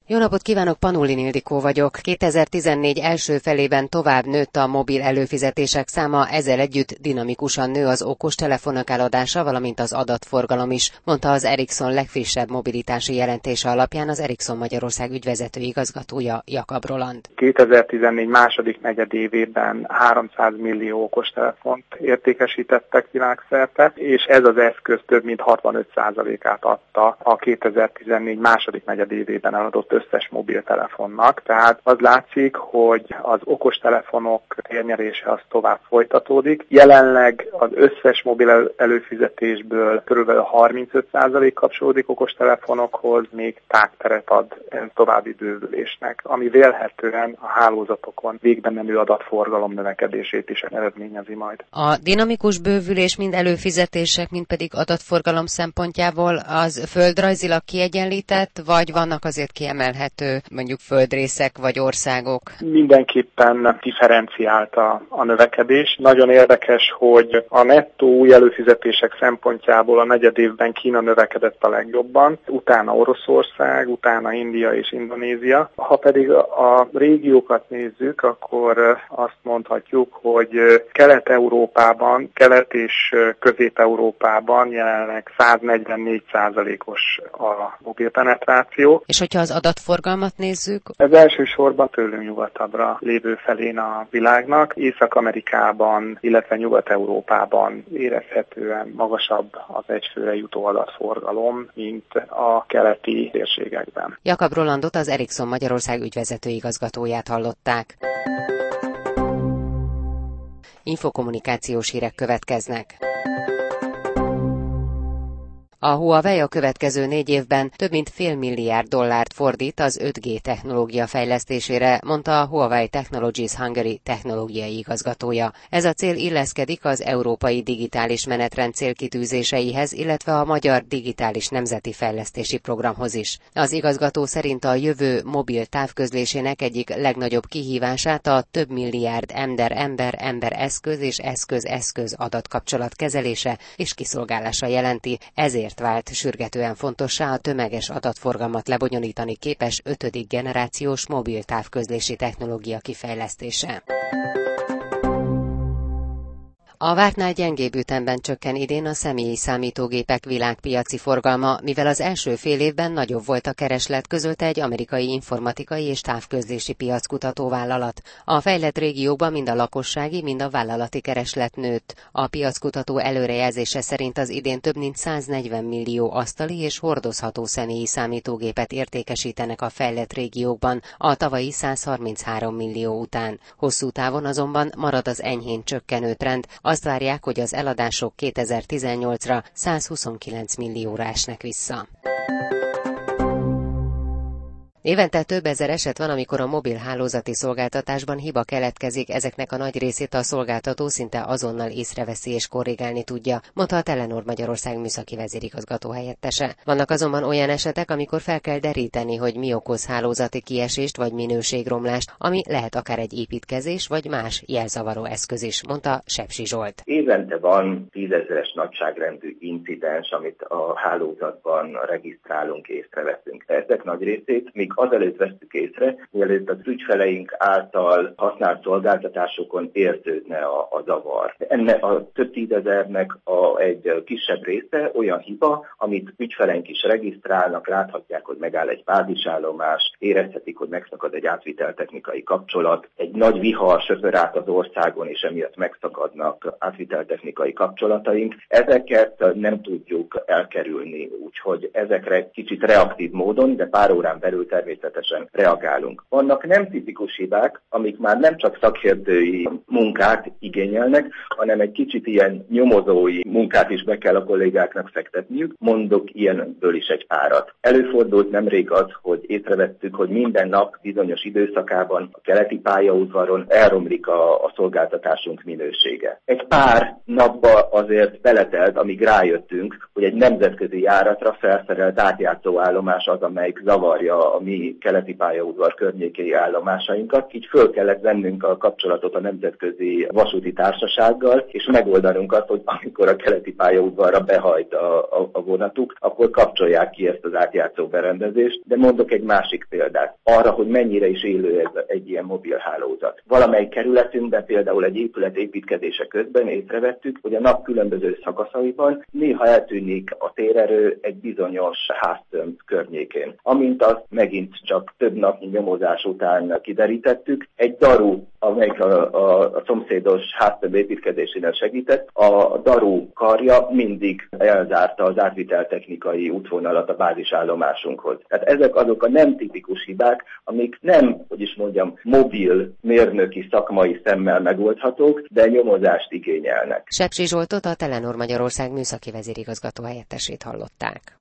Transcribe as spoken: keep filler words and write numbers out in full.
Jó napot kívánok, Panulin Ildikó vagyok. kétezer-tizennégy első felében tovább nőtt a mobil előfizetések száma, ezzel együtt dinamikusan nő az okostelefonok eladása, valamint az adatforgalom is, mondta az Ericsson legfrissebb mobilitási jelentése alapján az Ericsson Magyarország ügyvezető igazgatója, Jakab Roland. kétezer-tizennégy második negyedévében háromszáz millió okostelefont értékesítettek világszerte, és ez az eszköz több mint hatvanöt százalékát adta a kétezer-tizennégy második negyedévében eladott összes mobiltelefonnak. Tehát az látszik, hogy az okostelefonok térnyerése az tovább folytatódik. Jelenleg az összes mobil előfizetésből körülbelül harmincöt százalék kapcsolódik okostelefonokhoz, még tágteret ad további bővülésnek, ami vélhetően a hálózatokon végbe menő adatforgalom növekedését is eredményezi majd. A dinamikus bővülés mind előfizetések, mind pedig adatforgalom szempontjából az földrajzilag kiegyenlített, vagy vannak azért kiemelhető mondjuk földrészek vagy országok? Mindenképpen differenciált a, a növekedés. Nagyon érdekes, hogy a nettó új előfizetések szempontjából a negyedévben Kína növekedett a legjobban, utána Oroszország, utána India és Indonézia. Ha pedig a régiókat nézzük, akkor azt mondhatjuk, hogy Kelet-Európában, Kelet- és Közép-Európában jelenleg száznegyvennégy százalékos a mobilpenetráció. És hogyha az adatforgalmat nézzük? Ez elsősorban tőlünk nyugatabbra lévő felén a világnak. Észak-Amerikában, illetve Nyugat-Európában érezhetően magasabb az egyfőre jutó adatforgalom, mint a keleti térségekben. Jakab Rolandot, az Ericsson Magyarország ügyvezető igazgatóját hallották. Infokommunikációs hírek következnek. A Huawei a következő négy évben több mint fél milliárd dollárt fordít az öt G technológia fejlesztésére, mondta a Huawei Technologies Hungary technológiai igazgatója. Ez a cél illeszkedik az európai digitális menetrend célkitűzéseihez, illetve a magyar digitális nemzeti fejlesztési programhoz is. Az igazgató szerint a jövő mobil távközlésének egyik legnagyobb kihívását a több milliárd ember-ember, ember-eszköz és eszköz-eszköz adatkapcsolat kezelése és kiszolgálása jelenti, ezért vált sürgetően fontossá a tömeges adatforgalmat lebonyolítani képes ötödik generációs mobil távközlési technológia kifejlesztése. A vártnál gyengébb ütemben csökken idén a személyi számítógépek világpiaci forgalma, mivel az első fél évben nagyobb volt a kereslet, közölte egy amerikai informatikai és távközlési piackutató vállalat. A fejlett régiókban mind a lakossági, mind a vállalati kereslet nőtt. A piackutató előrejelzése szerint az idén több mint száznegyven millió asztali és hordozható személyi számítógépet értékesítenek a fejlett régiókban, a tavalyi száz harminchárom millió után. Hosszú távon azonban marad az enyhén csökkenő trend. Azt várják, hogy az eladások kétezer-tizennyolcra százhuszonkilenc millióra esnek vissza. Évente több ezer eset van, amikor a mobil hálózati szolgáltatásban hiba keletkezik, ezeknek a nagy részét a szolgáltató szinte azonnal észreveszi és korrigálni tudja, mondta a Telenor Magyarország műszaki vezérigazgató helyettese. Vannak azonban olyan esetek, amikor fel kell deríteni, hogy mi okoz hálózati kiesést vagy minőségromlást, ami lehet akár egy építkezés vagy más jelzavaró eszköz is, mondta Sepsi Zsolt. Évente van tízezeres nagyságrendű incidens, amit a hálózatban regisztrálunk, észreveszünk. Ezek nagy részét még azelőtt vesztük észre, mielőtt az ügyfeleink által használt szolgáltatásokon érződne a, a zavar. Enne a több tízezernek a, egy kisebb része olyan hiba, amit ügyfeleink is regisztrálnak, láthatják, hogy megáll egy bázisállomás, érezhetik, hogy megszakad egy átviteltechnikai kapcsolat, egy nagy vihar söpör át az országon, és emiatt megszakadnak átviteltechnikai kapcsolataink. Ezeket nem tudjuk elkerülni, úgyhogy ezekre kicsit reaktív módon, de pár órán belül természetesen reagálunk. Vannak nem tipikus hibák, amik már nem csak szakértői munkát igényelnek, hanem egy kicsit ilyen nyomozói munkát is be kell a kollégáknak fektetniük. Mondok ilyenből is egy párat. Előfordult nemrég az, hogy észrevettük, hogy minden nap bizonyos időszakában a keleti pályaudvaron elromlik a, a szolgáltatásunk minősége. Egy pár napba azért beletelt, amíg rájöttünk, hogy egy nemzetközi járatra felszerelt átjátszóállomás az, amelyik zavarja a mi keleti pályaudvar környéki állomásainkat, így föl kellett vennünk a kapcsolatot a Nemzetközi Vasúti Társasággal, és megoldanunk azt, hogy amikor a keleti pályaudvarra behajt a, a, a vonatuk, akkor kapcsolják ki ezt az átjátszó berendezést. De mondok egy másik példát arra, hogy mennyire is élő ez egy ilyen mobil hálózat. Valamely kerületünkben például egy épület építkezése közben észrevettük, hogy a nap különböző szakaszaiban néha eltűnik a térerő egy bizonyos háztömb környékén. Amint azt megint csak több napnyi nyomozás után kiderítettük, egy daru, amelyik a, a, a szomszédos háztömb építkezésénél segített, a daru karja mindig elzárta az átviteltechnikai útvonalat a bázisállomásunkhoz. Tehát ezek azok a nem tipikus hibák, amik nem, hogy is mondjam, mobil mérnöki szakmai szemmel megoldhatók, de nyomozást igényelnek. Sepsi Zsoltot, a Telenor Magyarország műszaki vezérigazgató helyettesét hallották.